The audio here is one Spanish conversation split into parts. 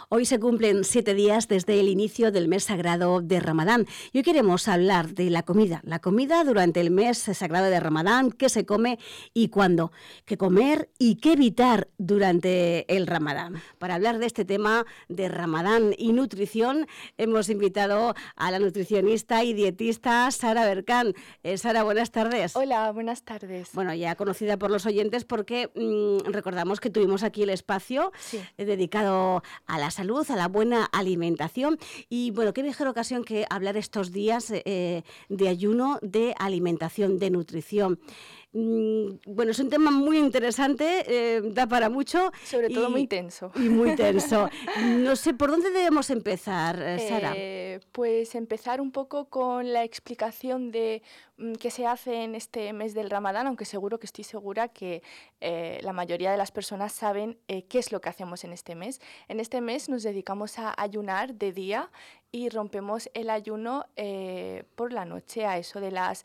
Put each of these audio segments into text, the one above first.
Hoy se cumplen 7 días desde el inicio del mes sagrado de Ramadán y hoy queremos hablar de la comida durante el mes sagrado de Ramadán, qué se come y cuándo, qué comer y qué evitar durante el Ramadán. Para hablar de este tema de Ramadán y nutrición hemos invitado a la nutricionista y dietista Sara Berkán. Sara, buenas tardes. Hola, buenas tardes. Bueno, ya conocida por los oyentes porque recordamos que tuvimos aquí el espacio dedicado a la salud, a la buena alimentación y bueno, qué mejor ocasión que hablar estos días de ayuno, de alimentación, de nutrición. Bueno, es un tema muy interesante, da para mucho. Sobre todo muy tenso. Y muy tenso. No sé, ¿por dónde debemos empezar, Sara? Pues empezar un poco con la explicación de qué se hace en este mes del Ramadán, aunque estoy segura que la mayoría de las personas saben qué es lo que hacemos en este mes. En este mes nos dedicamos a ayunar de día y rompemos el ayuno por la noche a eso de las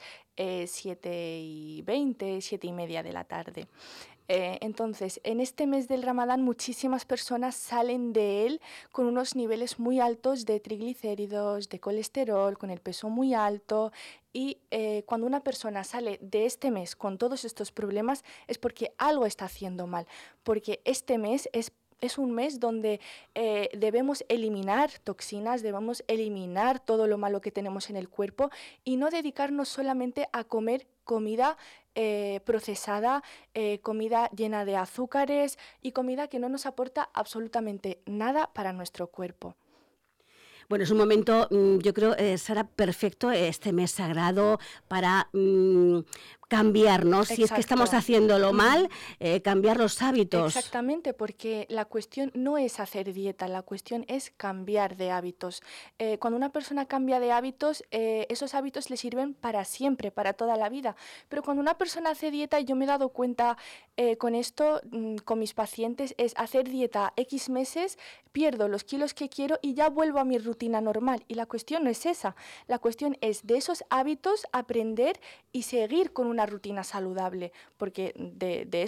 7:20, 7:30 de la tarde. Entonces, en este mes del Ramadán muchísimas personas salen de él con unos niveles muy altos de triglicéridos, de colesterol, con el peso muy alto y cuando una persona sale de este mes con todos estos problemas es porque algo está haciendo mal, porque este mes es un mes donde debemos eliminar toxinas, debemos eliminar todo lo malo que tenemos en el cuerpo y no dedicarnos solamente a comer comida procesada, comida llena de azúcares y comida que no nos aporta absolutamente nada para nuestro cuerpo. Bueno, es un momento, yo creo, Sara, perfecto este mes sagrado para cambiar, ¿no? Si es que estamos haciéndolo mal, cambiar los hábitos. Exactamente, porque la cuestión no es hacer dieta, la cuestión es cambiar de hábitos. Cuando una persona cambia de hábitos, esos hábitos le sirven para siempre, para toda la vida. Pero cuando una persona hace dieta, y yo me he dado cuenta con esto, con mis pacientes, es hacer dieta X meses, pierdo los kilos que quiero y ya vuelvo a mi rutina normal. Y la cuestión no es esa, la cuestión es de esos hábitos aprender y seguir con una rutina saludable, porque de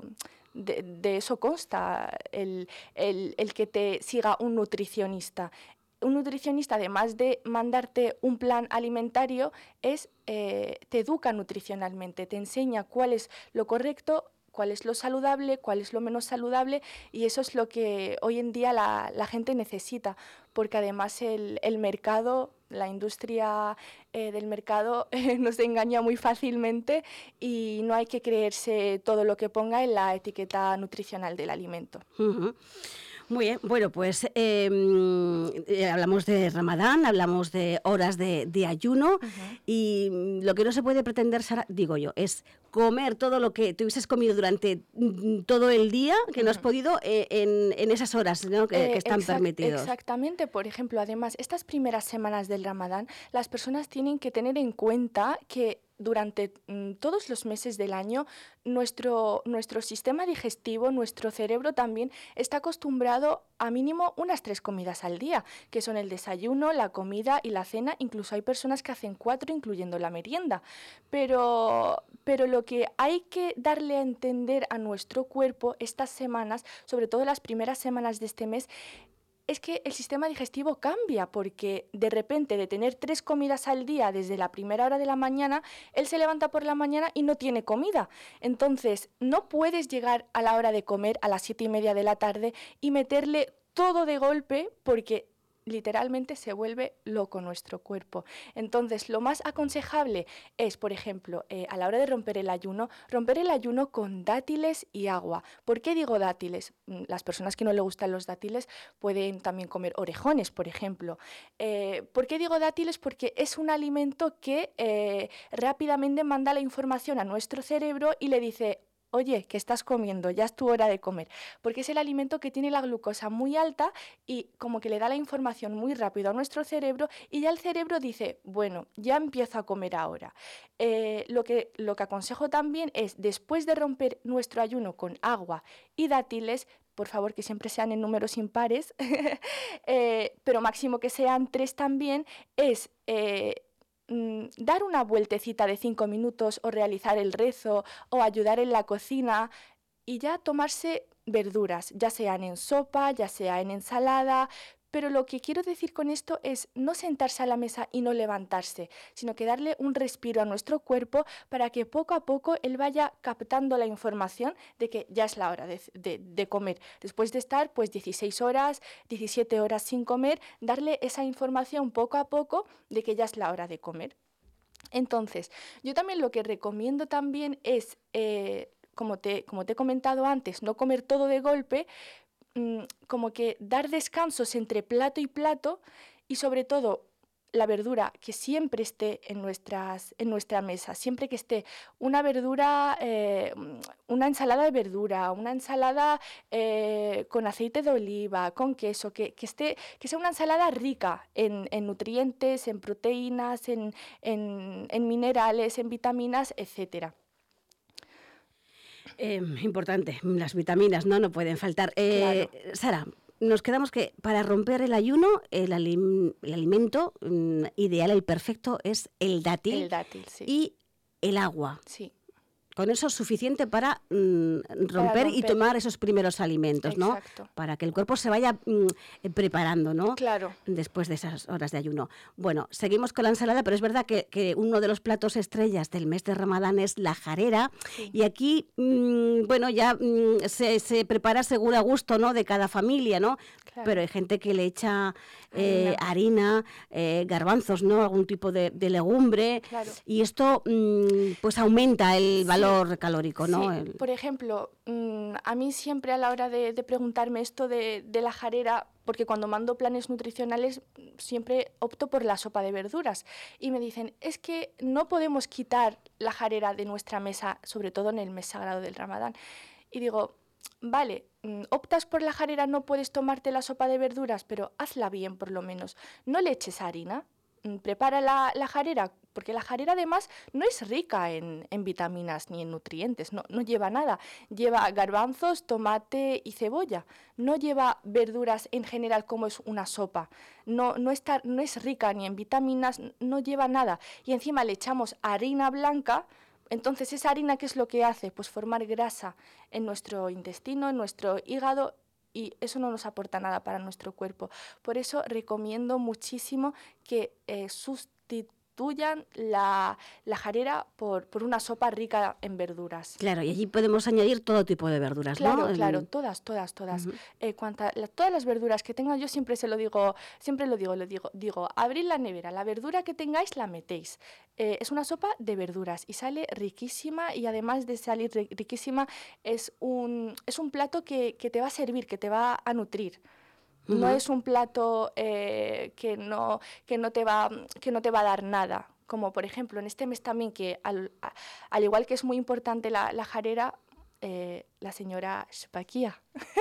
eso consta el que te siga un nutricionista. Un nutricionista, además de mandarte un plan alimentario, te educa nutricionalmente, te enseña cuál es lo correcto, cuál es lo saludable, cuál es lo menos saludable, y eso es lo que hoy en día la gente necesita, porque además el mercado, la industria del mercado nos engaña muy fácilmente y no hay que creerse todo lo que ponga en la etiqueta nutricional del alimento. Uh-huh. Muy bien, bueno, pues hablamos de Ramadán, hablamos de horas de ayuno y lo que no se puede pretender, Sara, digo yo, es comer todo lo que te hubieses comido durante todo el día, que no has podido, en esas horas, ¿no? que están permitidos. Exactamente, por ejemplo, además, estas primeras semanas del Ramadán, las personas tienen que tener en cuenta que durante todos los meses del año, nuestro sistema digestivo, nuestro cerebro también está acostumbrado a mínimo unas 3 comidas al día, que son el desayuno, la comida y la cena. Incluso hay personas que hacen 4, incluyendo la merienda. Pero lo que hay que darle a entender a nuestro cuerpo estas semanas, sobre todo las primeras semanas de este mes, es que el sistema digestivo cambia, porque de repente de tener 3 comidas al día desde la primera hora de la mañana, él se levanta por la mañana y no tiene comida. Entonces, no puedes llegar a la hora de comer a las 7:30 de la tarde y meterle todo de golpe, porque literalmente se vuelve loco nuestro cuerpo. Entonces, lo más aconsejable es, por ejemplo, a la hora de romper el ayuno con dátiles y agua. ¿Por qué digo dátiles? Las personas que no les gustan los dátiles pueden también comer orejones, por ejemplo. ¿Por qué digo dátiles? Porque es un alimento que rápidamente manda la información a nuestro cerebro y le dice: oye, ¿qué estás comiendo? Ya es tu hora de comer. Porque es el alimento que tiene la glucosa muy alta y como que le da la información muy rápido a nuestro cerebro y ya el cerebro dice: bueno, ya empiezo a comer ahora. Lo que aconsejo también es, después de romper nuestro ayuno con agua y dátiles, por favor que siempre sean en números impares, pero máximo que sean 3 también, es dar una vueltecita de 5 minutos o realizar el rezo o ayudar en la cocina y ya tomarse verduras, ya sean en sopa, ya sea en ensalada, pero lo que quiero decir con esto es no sentarse a la mesa y no levantarse, sino que darle un respiro a nuestro cuerpo para que poco a poco él vaya captando la información de que ya es la hora de comer. Después de estar pues 16 horas, 17 horas sin comer, darle esa información poco a poco de que ya es la hora de comer. Entonces, yo también lo que recomiendo también es, como te he comentado antes, no comer todo de golpe, como que dar descansos entre plato y plato y sobre todo la verdura que siempre esté en nuestra mesa, siempre que esté una verdura, una ensalada de verdura, una ensalada con aceite de oliva, con queso, que sea una ensalada rica en nutrientes, en proteínas, en minerales, en vitaminas, etcétera. Importante, las vitaminas, ¿no? No pueden faltar. Claro. Sara, nos quedamos que para romper el ayuno, el alimento ideal, el perfecto, es el dátil, Sí. y el agua. Sí. Con eso es suficiente para romper y tomar esos primeros alimentos, ¿no? Exacto. Para que el cuerpo se vaya preparando, ¿no? Claro. Después de esas horas de ayuno. Bueno, seguimos con la ensalada, pero es verdad que uno de los platos estrellas del mes de Ramadán es la jarera. Sí. Y aquí, bueno, ya se prepara según a gusto, ¿no? De cada familia, ¿no? Claro. Pero hay gente que le echa harina, garbanzos, ¿no? Algún tipo de legumbre. Claro. Y esto, pues aumenta el valor calórico, ¿no? Sí. Por ejemplo, a mí siempre a la hora de preguntarme esto de la jarera, porque cuando mando planes nutricionales siempre opto por la sopa de verduras y me dicen, es que no podemos quitar la jarera de nuestra mesa, sobre todo en el mes sagrado del Ramadán. Y digo, vale, optas por la jarera, no puedes tomarte la sopa de verduras, pero hazla bien por lo menos. No le eches harina, prepara la jarera, porque la jarera además no es rica en vitaminas ni en nutrientes, no lleva nada. Lleva garbanzos, tomate y cebolla. No lleva verduras en general como es una sopa. No es rica ni en vitaminas, no lleva nada. Y encima le echamos harina blanca. Entonces, esa harina, ¿qué es lo que hace? Pues formar grasa en nuestro intestino, en nuestro hígado, y eso no nos aporta nada para nuestro cuerpo. Por eso recomiendo muchísimo que sustituyan la jarera por una sopa rica en verduras. Claro, y allí podemos añadir todo tipo de verduras, claro, ¿no? Claro, todas. Uh-huh. Todas las verduras que tengan, yo siempre digo, abrid la nevera, la verdura que tengáis la metéis. Es una sopa de verduras y sale riquísima, y además de salir riquísima es un plato que te va a servir, que te va a nutrir. Uh-huh. No es un plato que no te va a dar nada. Como por ejemplo en este mes también, que al igual que es muy importante la jarera, la señora Shpakia.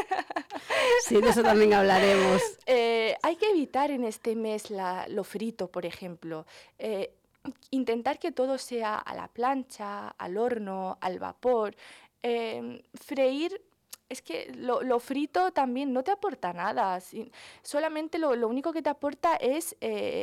Sí, de eso también hablaremos. Hay que evitar en este mes lo frito, por ejemplo. Intentar que todo sea a la plancha, al horno, al vapor. Freír. Es que lo frito también no te aporta nada. Solamente lo único que te aporta es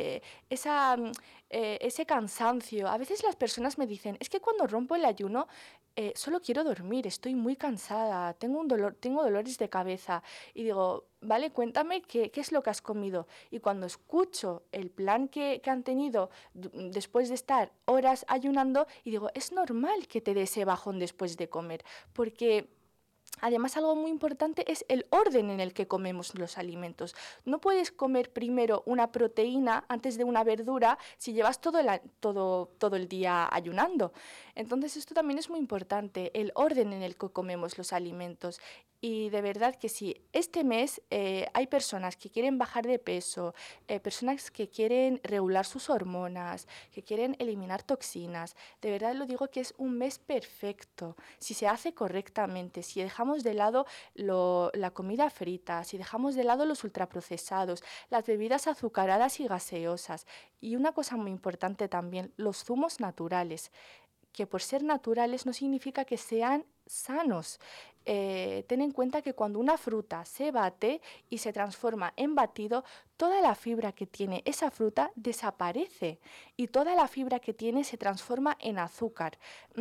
ese cansancio. A veces las personas me dicen, es que cuando rompo el ayuno solo quiero dormir, estoy muy cansada, tengo dolores de cabeza. Y digo, vale, cuéntame qué es lo que has comido. Y cuando escucho el plan que han tenido después de estar horas ayunando, y digo, es normal que te dé ese bajón después de comer, porque además, algo muy importante es el orden en el que comemos los alimentos. No puedes comer primero una proteína antes de una verdura si llevas todo el día ayunando. Entonces, esto también es muy importante, el orden en el que comemos los alimentos. Y de verdad que sí, este mes hay personas que quieren bajar de peso, personas que quieren regular sus hormonas, que quieren eliminar toxinas. De verdad lo digo que es un mes perfecto, si se hace correctamente, si dejamos de lado la comida frita, si dejamos de lado los ultraprocesados, las bebidas azucaradas y gaseosas. Y una cosa muy importante también, los zumos naturales, que por ser naturales no significa que sean sanos. ten en cuenta que cuando una fruta se bate y se transforma en batido, toda la fibra que tiene esa fruta desaparece y toda la fibra que tiene se transforma en azúcar.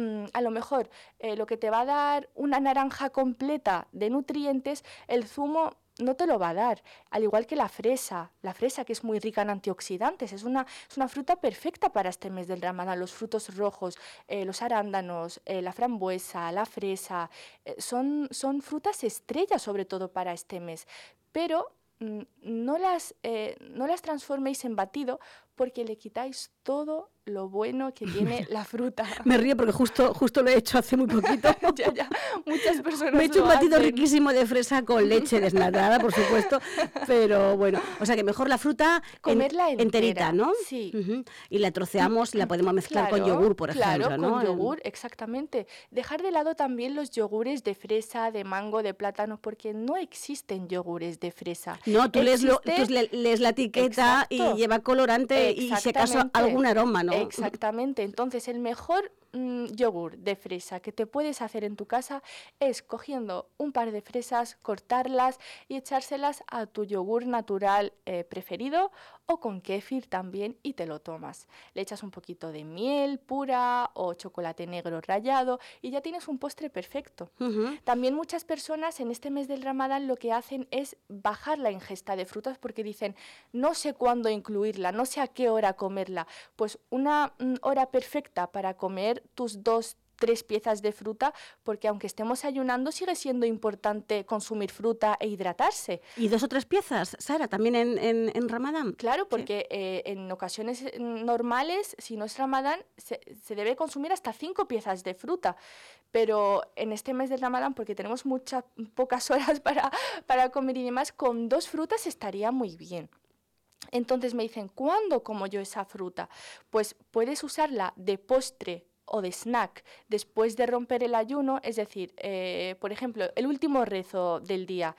A lo mejor lo que te va a dar una naranja completa de nutrientes, el zumo no te lo va a dar, al igual que la fresa que es muy rica en antioxidantes, es una fruta perfecta para este mes del Ramadán. Los frutos rojos, los arándanos, la frambuesa, la fresa, son frutas estrellas sobre todo para este mes, pero no las transforméis en batido porque le quitáis todo lo bueno que tiene la fruta. Me río porque justo lo he hecho hace muy poquito. Ya, muchas personas me he hecho un batido hacen. riquísimo de fresa con leche desnatada, por supuesto, pero bueno, o sea que mejor la fruta comerla enterita, ¿no? Sí. Y la troceamos y la podemos mezclar con yogur, por ejemplo, claro, ¿no? Con yogur, exactamente. Dejar de lado también los yogures de fresa, de mango, de plátano, porque no existen yogures de fresa. No, tú lees la etiqueta. Exacto. Y lleva colorante y si acaso algún aroma, ¿no? Exactamente. Entonces, el mejor yogur de fresa que te puedes hacer en tu casa es cogiendo un par de fresas, cortarlas y echárselas a tu yogur natural preferido o con kéfir también y te lo tomas. Le echas un poquito de miel pura o chocolate negro rallado y ya tienes un postre perfecto. También muchas personas en este mes del Ramadán lo que hacen es bajar la ingesta de frutas porque dicen no sé cuándo incluirla, no sé a qué hora comerla. Pues una hora perfecta para comer tus 2-3 piezas de fruta, porque aunque estemos ayunando sigue siendo importante consumir fruta e hidratarse. ¿Y 2 o 3 piezas, Sara, también en Ramadán? Claro, porque en ocasiones normales, si no es Ramadán, se debe consumir hasta 5 piezas de fruta. Pero en este mes del Ramadán, porque tenemos pocas horas para comer y demás, con 2 frutas estaría muy bien. Entonces me dicen, ¿cuándo como yo esa fruta? Pues puedes usarla de postre o de snack después de romper el ayuno, es decir, por ejemplo, el último rezo del día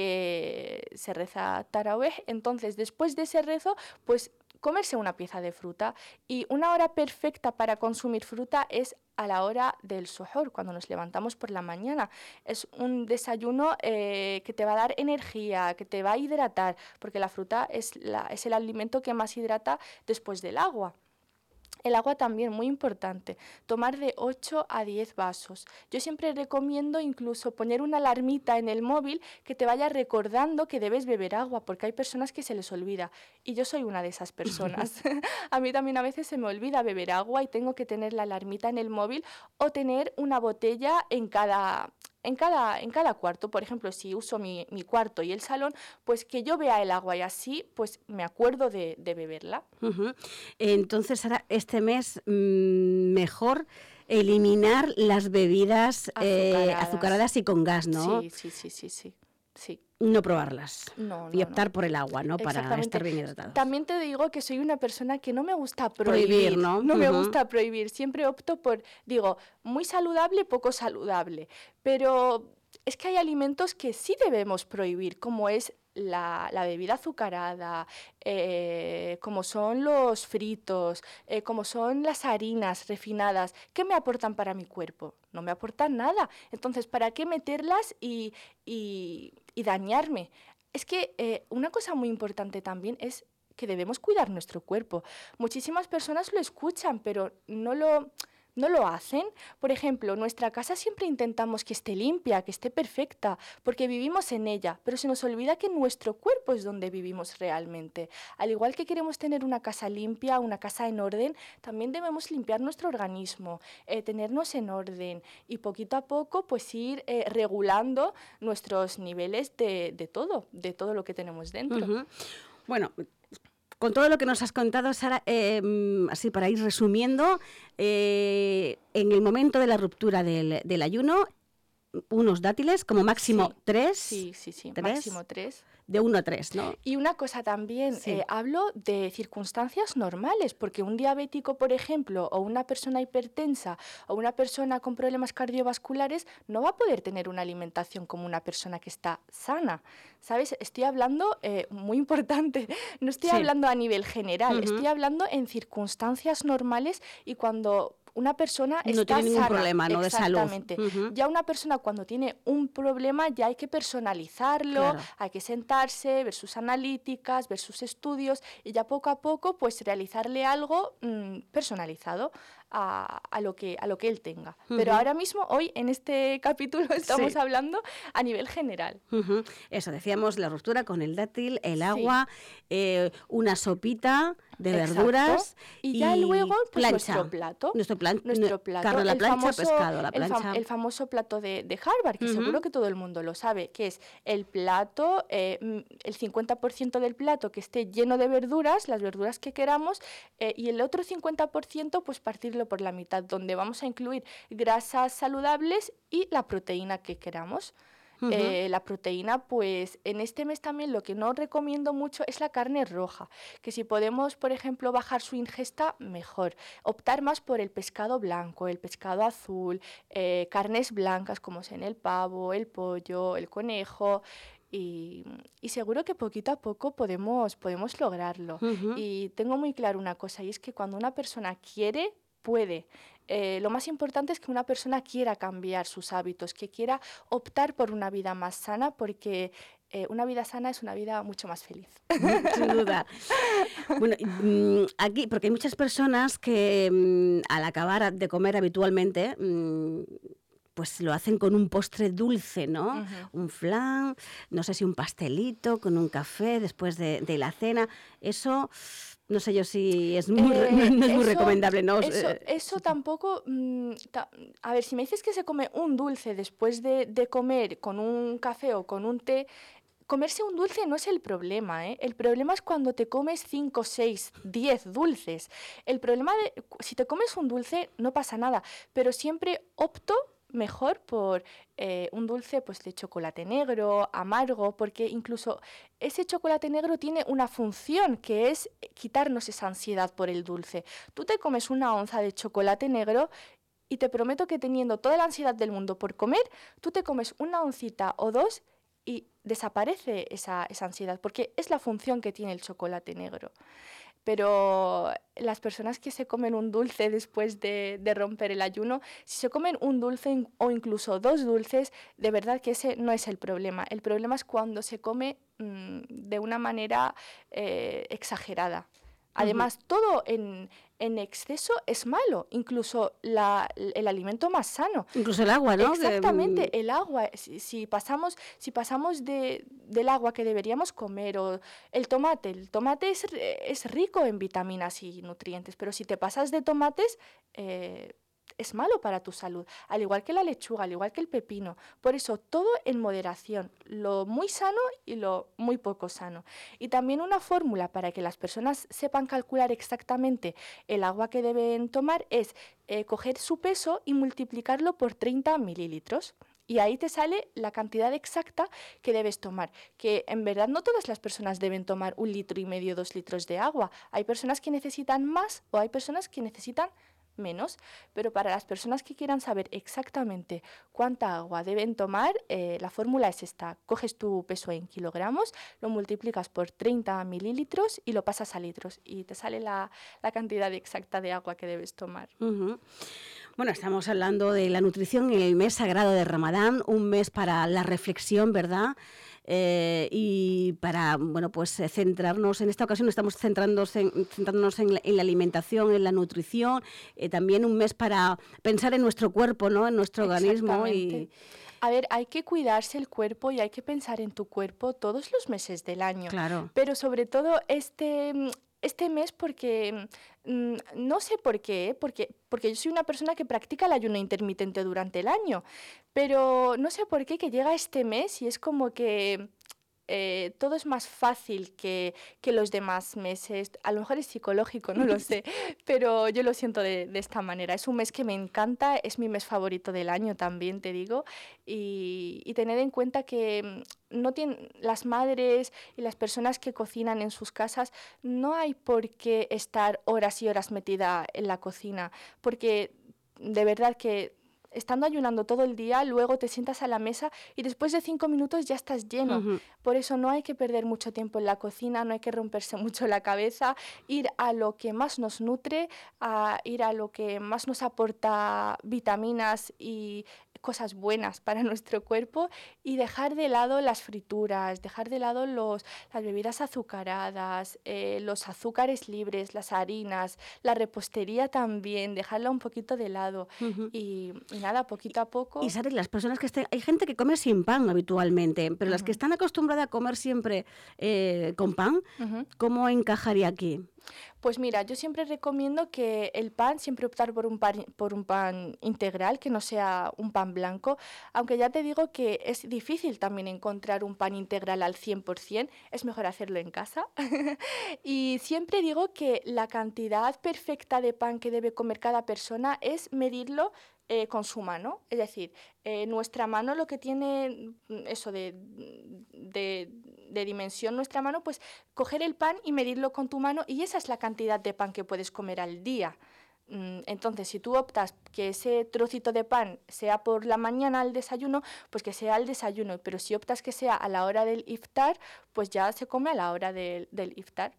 que se reza Tarawih, entonces después de ese rezo, pues comerse una pieza de fruta. Y una hora perfecta para consumir fruta es a la hora del suhoor, cuando nos levantamos por la mañana. Es un desayuno que te va a dar energía, que te va a hidratar, porque la fruta es el alimento que más hidrata después del agua. El agua también, muy importante, tomar de 8 a 10 vasos. Yo siempre recomiendo incluso poner una alarmita en el móvil que te vaya recordando que debes beber agua, porque hay personas que se les olvida, y yo soy una de esas personas. A mí también a veces se me olvida beber agua y tengo que tener la alarmita en el móvil o tener una botella en cada cuarto. Por ejemplo, si uso mi cuarto y el salón, pues que yo vea el agua y así pues me acuerdo de beberla. Entonces, Sara, este mes mejor eliminar las bebidas azucaradas y con gas, ¿no? Sí. No probarlas. No, y optar por el agua, ¿no? Para estar bien hidratados. También te digo que soy una persona que no me gusta prohibir, ¿no? No me gusta prohibir. Siempre opto por, muy saludable, poco saludable. Pero es que hay alimentos que sí debemos prohibir, como es la bebida azucarada, como son los fritos, como son las harinas refinadas. ¿Qué me aportan para mi cuerpo? No me aportan nada. Entonces, ¿para qué meterlas y dañarme? Es que una cosa muy importante también es que debemos cuidar nuestro cuerpo. Muchísimas personas lo escuchan, pero no lo hacen. Por ejemplo, nuestra casa siempre intentamos que esté limpia, que esté perfecta, porque vivimos en ella, pero se nos olvida que nuestro cuerpo es donde vivimos realmente. Al igual que queremos tener una casa limpia, una casa en orden, también debemos limpiar nuestro organismo, tenernos en orden y poquito a poco pues ir regulando nuestros niveles de todo lo que tenemos dentro. Bueno, con todo lo que nos has contado, Sara, así para ir resumiendo, en el momento de la ruptura del ayuno, unos dátiles, como máximo 3. Sí, máximo 3. De 1 a 3, ¿no? Y una cosa también, hablo de circunstancias normales, porque un diabético, por ejemplo, o una persona hipertensa, o una persona con problemas cardiovasculares, no va a poder tener una alimentación como una persona que está sana, ¿sabes? Estoy hablando, muy importante, no estoy hablando a nivel general, estoy hablando en circunstancias normales y cuando una persona no está tiene ningún sana, problema, ¿no? De salud. exactamente. Ya una persona cuando tiene un problema ya hay que personalizarlo, Claro. hay que sentarse, ver sus analíticas, ver sus estudios y ya poco a poco pues realizarle algo personalizado a lo que él tenga. Pero ahora mismo, hoy, en este capítulo, estamos Sí. hablando a nivel general. Eso, decíamos la ruptura con el dátil, el Sí. agua, una sopita de Exacto. verduras Y ya luego, pues plancha. nuestro plato. Nuestro plato, carne a la plancha, pescado a la plancha. El famoso plato de Harvard, que seguro que todo el mundo lo sabe, que es el plato, el 50% del plato que esté lleno de verduras, las verduras que queramos, y el otro 50% pues partirlo por la mitad, donde vamos a incluir grasas saludables y la proteína que queramos. La proteína, pues en este mes también lo que no recomiendo mucho es la carne roja, que si podemos, por ejemplo, bajar su ingesta, mejor. Optar más por el pescado blanco, el pescado azul, carnes blancas como son el pavo, el pollo, el conejo. Y seguro que poquito a poco podemos lograrlo. Y tengo muy claro una cosa, y es que cuando una persona quiere, puede. Lo más importante es que una persona quiera cambiar sus hábitos, que quiera optar por una vida más sana, porque una vida sana es una vida mucho más feliz. Sin duda. Bueno, aquí, porque hay muchas personas que al acabar de comer habitualmente, pues lo hacen con un postre dulce, ¿no? Un flan, no sé si un pastelito, con un café después de la cena. Eso, no sé yo si es no es muy recomendable, ¿no? Eso tampoco... a ver, si me dices que se come un dulce después de comer con un café o con un té, comerse un dulce no es el problema, ¿eh? El problema es cuando te comes 5, 6, 10 dulces. El problema si te comes un dulce no pasa nada, pero siempre opto mejor por un dulce pues de chocolate negro, amargo, porque incluso ese chocolate negro tiene una función que es quitarnos esa ansiedad por el dulce. Tú te comes una onza de chocolate negro y te prometo que teniendo toda la ansiedad del mundo por comer, tú te comes una oncita o dos y desaparece esa ansiedad, porque es la función que tiene el chocolate negro. Pero las personas que se comen un dulce después de romper el ayuno, si se comen un dulce o incluso 2 dulces, de verdad que ese no es el problema. El problema es cuando se come de una manera exagerada. Además, todo en exceso es malo, incluso el alimento más sano. Incluso el agua, ¿no? Exactamente, el agua. Si pasamos del agua que deberíamos comer, o el tomate es rico en vitaminas y nutrientes, pero si te pasas de tomates, es malo para tu salud, al igual que la lechuga, al igual que el pepino. Por eso, todo en moderación, lo muy sano y lo muy poco sano. Y también una fórmula para que las personas sepan calcular exactamente el agua que deben tomar es coger su peso y multiplicarlo por 30 mililitros. Y ahí te sale la cantidad exacta que debes tomar, que en verdad no todas las personas deben tomar 1,5 litros, 2 litros de agua. Hay personas que necesitan más o hay personas que necesitan menos, pero para las personas que quieran saber exactamente cuánta agua deben tomar, la fórmula es esta: coges tu peso en kilogramos, lo multiplicas por 30 mililitros y lo pasas a litros y te sale la cantidad exacta de agua que debes tomar. Bueno, estamos hablando de la nutrición en el mes sagrado de Ramadán, un mes para la reflexión, ¿verdad? Y para, bueno, pues centrarnos, en esta ocasión estamos centrándonos en la alimentación, en la nutrición, también un mes para pensar en nuestro cuerpo, ¿no? En nuestro organismo. A ver, hay que cuidarse el cuerpo y hay que pensar en tu cuerpo todos los meses del año. Claro. Pero sobre todo este mes, porque no sé por qué, porque yo soy una persona que practica el ayuno intermitente durante el año, pero no sé por qué que llega este mes y es como que todo es más fácil que los demás meses. A lo mejor es psicológico, no lo sé, pero yo lo siento de esta manera. Es un mes que me encanta, es mi mes favorito del año también, te digo, y tener en cuenta que no tienen, las madres y las personas que cocinan en sus casas, no hay por qué estar horas y horas metida en la cocina, porque de verdad que estando ayunando todo el día, luego te sientas a la mesa y después de 5 minutos ya estás lleno. Por eso no hay que perder mucho tiempo en la cocina, no hay que romperse mucho la cabeza, ir a lo que más nos nutre, a ir a lo que más nos aporta vitaminas y cosas buenas para nuestro cuerpo y dejar de lado las frituras, dejar de lado las bebidas azucaradas, los azúcares libres, las harinas, la repostería también, dejarla un poquito de lado y nada, poquito a poco. Y Sara, las personas que hay gente que come sin pan habitualmente, pero las que están acostumbradas a comer siempre con pan, ¿cómo encajaría aquí? Pues mira, yo siempre recomiendo que el pan, siempre optar por un pan integral, que no sea un pan blanco, aunque ya te digo que es difícil también encontrar un pan integral al 100%, es mejor hacerlo en casa. Y siempre digo que la cantidad perfecta de pan que debe comer cada persona es medirlo con su mano, es decir, nuestra mano lo que tiene eso de dimensión, nuestra mano, pues coger el pan y medirlo con tu mano y esa es la cantidad de pan que puedes comer al día. Entonces, si tú optas que ese trocito de pan sea por la mañana al desayuno, pues que sea al desayuno, pero si optas que sea a la hora del iftar, pues ya se come a la hora del iftar.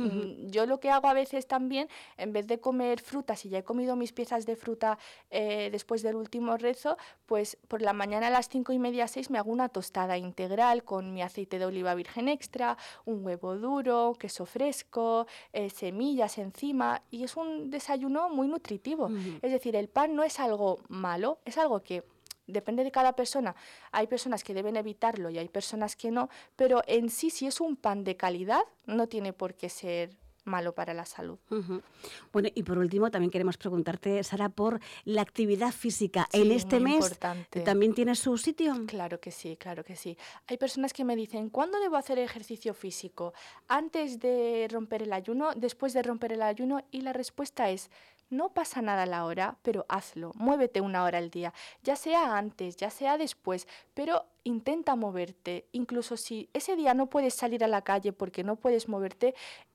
Yo lo que hago a veces también, en vez de comer fruta, si ya he comido mis piezas de fruta después del último rezo, pues por la mañana a las 5:30, 6 me hago una tostada integral con mi aceite de oliva virgen extra, un huevo duro, queso fresco, semillas encima, y es un desayuno muy nutritivo. Es decir, el pan no es algo malo, es algo que depende de cada persona. Hay personas que deben evitarlo y hay personas que no, pero en sí, si es un pan de calidad, no tiene por qué ser malo para la salud. Bueno, y por último también queremos preguntarte, Sara, por la actividad física. Sí, en este mes importante. también tiene su sitio. Claro que sí, claro que sí. Hay personas que me dicen, ¿cuándo debo hacer ejercicio físico? ¿Antes de romper el ayuno? ¿Después de romper el ayuno? Y la respuesta es, no pasa nada a la hora, pero hazlo, muévete 1 hora al día, ya sea antes, ya sea después, pero intenta moverte. Incluso si ese día no puedes salir a la calle porque no puedes moverte,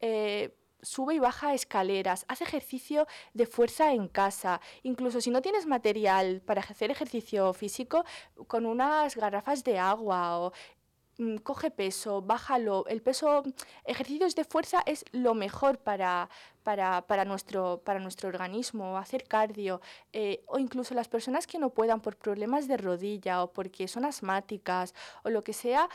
sube y baja escaleras, haz ejercicio de fuerza en casa. Incluso si no tienes material para hacer ejercicio físico, con unas garrafas de agua o coge peso, bájalo. El peso, ejercicios de fuerza es lo mejor para nuestro organismo, hacer cardio, o incluso las personas que no puedan por problemas de rodilla o porque son asmáticas o lo que sea,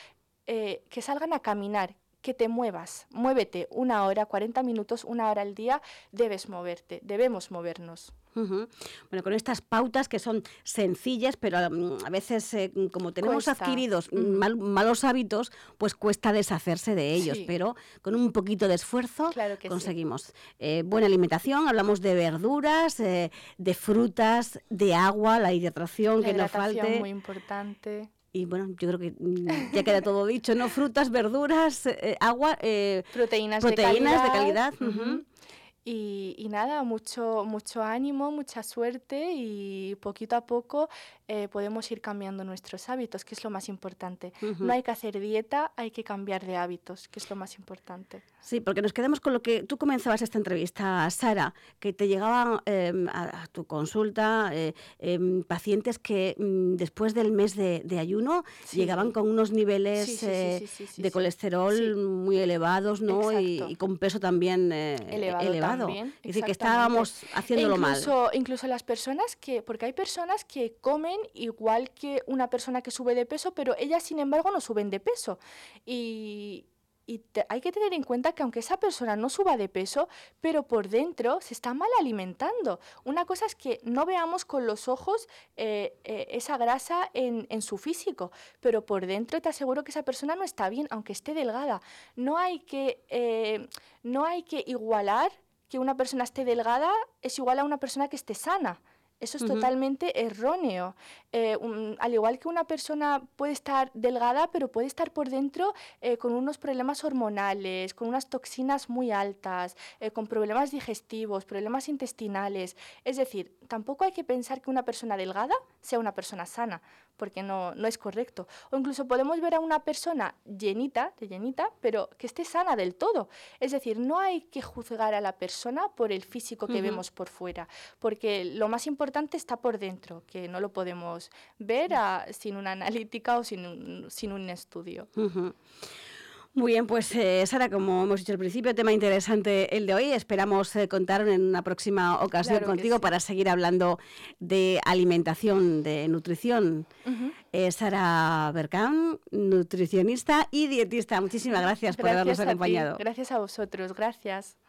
que salgan a caminar, que te muevas, muévete 1 hora, 40 minutos, 1 hora al día, debes moverte, debemos movernos. Bueno, con estas pautas que son sencillas, pero a veces como tenemos Cuesta. adquiridos malos hábitos, pues cuesta deshacerse de ellos, Sí. pero con un poquito de esfuerzo Claro que sí. conseguimos buena alimentación, hablamos de verduras, de frutas, de agua, la hidratación, La que no hidratación falte. muy importante. Y bueno, yo creo que ya queda todo dicho, ¿no? Frutas, verduras, agua, Proteínas de calidad. Ujú. Y nada, mucho ánimo, mucha suerte y poquito a poco podemos ir cambiando nuestros hábitos, que es lo más importante. No hay que hacer dieta, hay que cambiar de hábitos, que es lo más importante. Sí, porque nos quedamos con lo que tú comenzabas esta entrevista, Sara, que te llegaban a tu consulta pacientes que después del mes de ayuno llegaban con unos niveles de colesterol muy elevados, ¿no? Y con peso también elevado. También, es decir, que estábamos haciéndolo mal. Incluso las personas porque hay personas que comen igual que una persona que sube de peso, pero ellas, sin embargo, no suben de peso. Y hay que tener en cuenta que aunque esa persona no suba de peso, pero por dentro se está mal alimentando. Una cosa es que no veamos con los ojos esa grasa en su físico, pero por dentro te aseguro que esa persona no está bien, aunque esté delgada. No hay que igualar que una persona esté delgada es igual a una persona que esté sana. Eso es totalmente erróneo. Al igual que una persona puede estar delgada, pero puede estar por dentro con unos problemas hormonales, con unas toxinas muy altas, con problemas digestivos, problemas intestinales. Es decir, tampoco hay que pensar que una persona delgada sea una persona sana, porque no es correcto. O incluso podemos ver a una persona llenita, pero que esté sana del todo. Es decir, no hay que juzgar a la persona por el físico que vemos por fuera, porque lo más importante importante está por dentro, que no lo podemos ver sin una analítica o sin un estudio. Muy bien, pues Sara, como hemos dicho al principio, tema interesante el de hoy. Esperamos contar en una próxima ocasión contigo sí, para seguir hablando de alimentación, de nutrición. Sara Bercán, nutricionista y dietista. Muchísimas gracias por habernos acompañado. Gracias a vosotros, gracias.